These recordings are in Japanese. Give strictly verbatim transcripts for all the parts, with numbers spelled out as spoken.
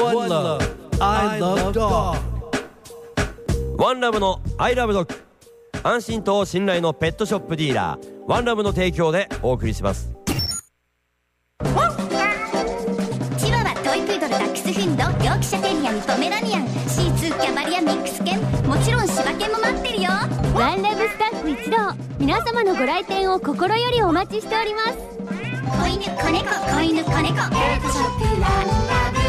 One Love I Love Dog。 ワンラブの I Love Dog、 安心と信頼のペットショップディーラーワンラブの提供でお送りします。 チワワ、トイプードル、ダックスフンド、ヨークシャテリアにポメラニアン、シーツー、キャバリア、ミックス犬、もちろん柴犬も待ってるよ。 ワンラブスタッフ一同、皆様のご来店を心よりお待ちしております。 子犬、子猫、子犬、子猫、ペットショップワンラブ。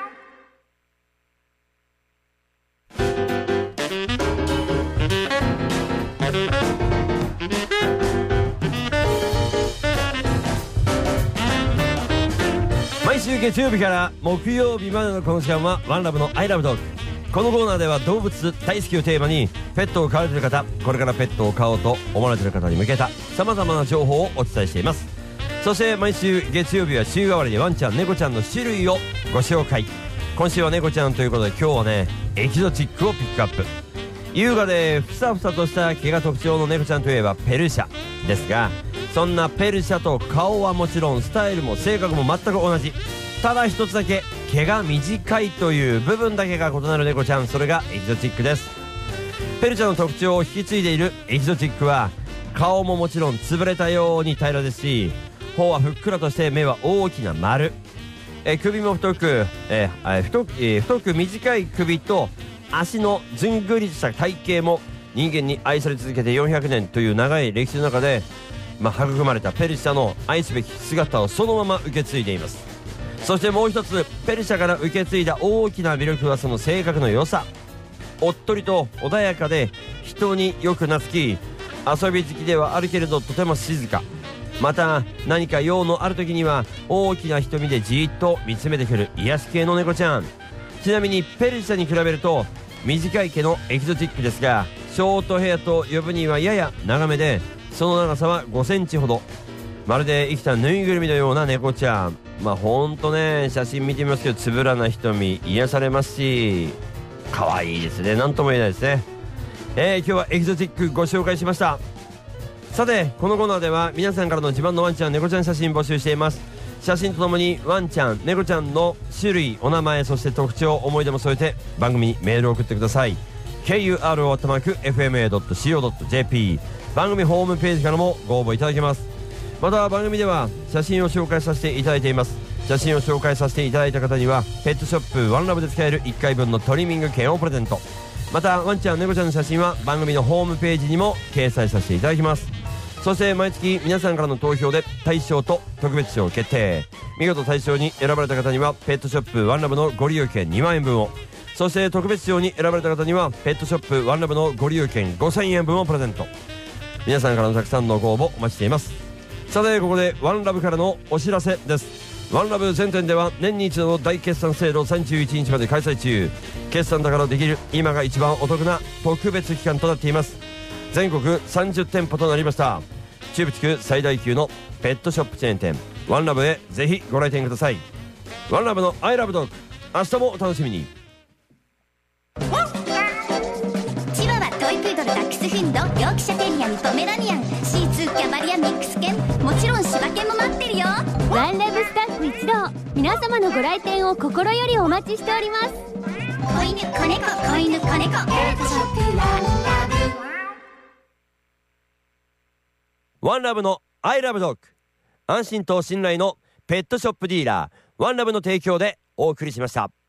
毎週月曜日から木曜日までのこの時間はワンラブの I Love Dog。 このコーナーでは動物大好きをテーマに、ペットを飼われている方、これからペットを飼おうと思われている方に向けたさまざまな情報をお伝えしています。そして毎週月曜日は週替わりでワンちゃん猫ちゃんの種類をご紹介。今週は猫ちゃんということで、今日はねエキゾチックをピックアップ。優雅でふさふさとした毛が特徴の猫ちゃんといえばペルシャですが、そんなペルシャと顔はもちろんスタイルも性格も全く同じ。ただ一つだけ毛が短いという部分だけが異なる猫ちゃん、それがエキゾチックです。ペルシャの特徴を引き継いでいるエキゾチックは、顔ももちろん潰れたように平らですし、頬はふっくらとして目は大きな丸、え首も太く、えー、太く、えー、太く短い首と足のずんぐりとした体型も人間に愛され続けてよんひゃくねんという長い歴史の中で、まあ、育まれたペルシャの愛すべき姿をそのまま受け継いでいます。そしてもう一つ、ペルシャから受け継いだ大きな魅力はその性格の良さ。おっとりと穏やかで人によく懐き、遊び好きではあるけれどとても静か。また何か用のある時には大きな瞳でじーっと見つめてくる癒し系の猫ちゃん。ちなみにペルシャに比べると短い毛のエキゾチックですが、ショートヘアと呼ぶにはやや長めで、その長さはごセンチほど。まるで生きたぬいぐるみのような猫ちゃん。まあほんとね、写真見てみますけどつぶらな瞳癒されますし、可愛いですね。なんとも言えないですね。えー、今日はエキゾチックご紹介しました。さてこのコーナーでは皆さんからの自慢のワンちゃん猫ちゃん写真募集しています。写真とともにワンちゃん猫ちゃんの種類、お名前、そして特徴、思い出も添えて番組にメールを送ってください。 ケーユーアール アットマーク エフエムエードットシーオードットジェーピー、 番組ホームページからもご応募いただけます。また番組では写真を紹介させていただいています。写真を紹介させていただいた方にはペットショップワンラブで使えるいっかいぶんのトリミング券をプレゼント。またワンちゃん猫ちゃんの写真は番組のホームページにも掲載させていただきます。そして毎月皆さんからの投票で大賞と特別賞決定。見事大賞に選ばれた方にはペットショップワンラブのご利用券にまんえんぶんを、そして特別賞に選ばれた方にはペットショップワンラブのご利用券ごせんえんぶんをプレゼント。皆さんからのたくさんのご応募お待ちしています。さてここでワンラブからのお知らせです。ワンラブ全店では年に一度の大決算セールをさんじゅういちにちまで開催中。決算だからできる今が一番お得な特別期間となっています。全国さんじゅってんぽとなりました。中部地区最大級のペットショップチェーン店ワンラブへぜひご来店ください。ワンラブの I Love Dog、 明日もお楽しみに。 チワワ、トイプードル、ダックスフンド、ヨークシャテリアにポメラニアン、シーツー、キャバリア、ミックス犬、もちろん柴犬も待ってるよ。 ワンラブスタッフ一同、皆様のご来店を心よりお待ちしております。 子犬、子猫、子犬、子猫、ペットショップワンラブ。 ワンラブの I Love Dog、 安心と信頼のペットショップディーラーワンラブの提供でお送りしました。